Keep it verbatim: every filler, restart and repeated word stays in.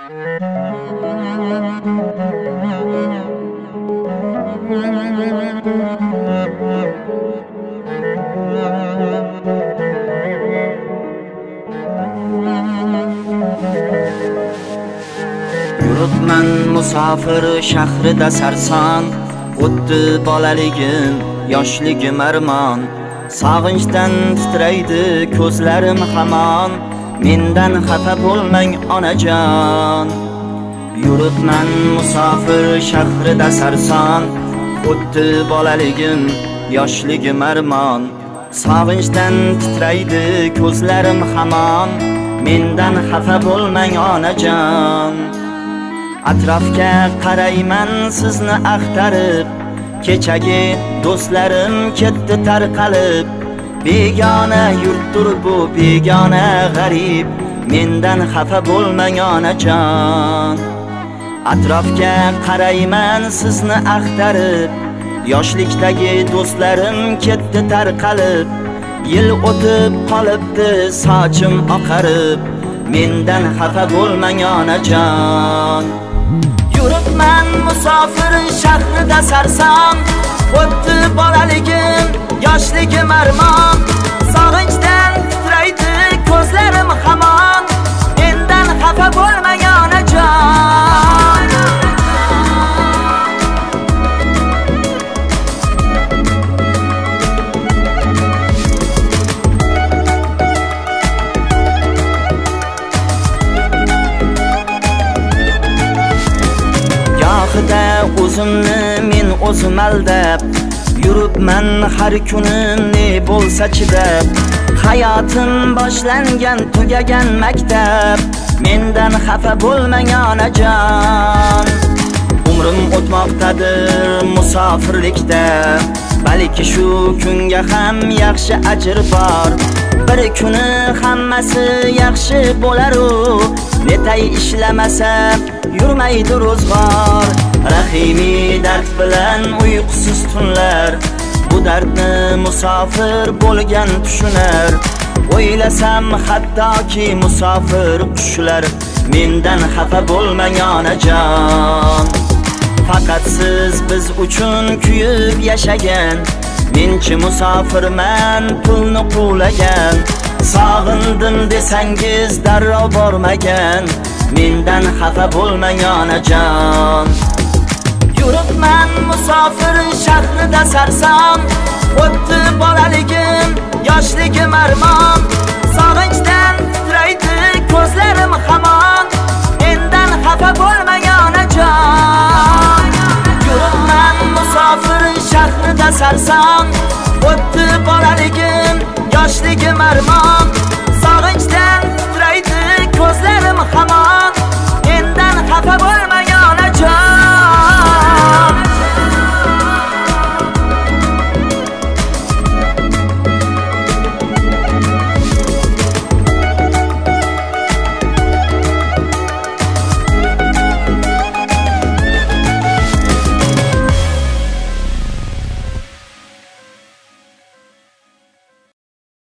Yuribman musofir shahrida sarson, o'tdi bolaligim, yoshligim armon. Sog'inchdan titraydi ko'zlarim hamon, mendan xafa bo'lmang onajon. Yuribman musofir shahrida sarson, o'tdi bolaligim, yoshligim armon. Sog'inchdan titraydi ko'zlarim hamon, mendan xafa bo'lmang onajon. Atrofga qarayman sizni axtarib, kechagi do'stlarim ketdi tarqalib. Begona yurtdir bu, begona g'arib, mendan xafa bo'lmang onajon. Atrofga qarayman sizni axtarib, yoshlikdagi do'stlarim ketdi tarqalib. Yil o'tib qolibdi sochim oqarib, mendan xafa bo'lmang onajon. Yuribman musofir shahrida sarson, o'tdi bolaligim, yoshligim armon. Sog'inchdan titraydi ko'zlarim hamon, mendan xafa bo'lmang onajon. Gohida o'zimni men o'zim aldab, yuribman har kunim ne bo'lsa chidab. Hayotim boshlangan tugagan maktab, mendan xafa bo'lmang onajon. Umrim o'tmoqdadir musofirlikda, balki shu kunga ham yaxshi ajr bor. Bir kuni hammasi yaxshi bo'lar-u, netay ishlamasa yurmaydi ro'zg'or. Rahimiy dard bilan uyqusiz tunlar, bu dardni musofir bo'lgan tushunar. O'ylasam hattoki musofir qushlar, mendan xafa bo'lmang onajon. Faqat siz biz uchun kuyib yashagan, menchi musofirman pulni quvlagan. Sog'indim desangiz darrov bormagan, mendan xafa bo'lmang onajon. Yuribman musofir shahrida sarson, o'tdi bolaligim, yoshligim armon. Sog'inchdan titraydi ko'zlarim hamon, mendan xafa bo'lmang onajon. Yuribman musofir shahrida sarson, o'tdi bolaligim, yoshligim armon.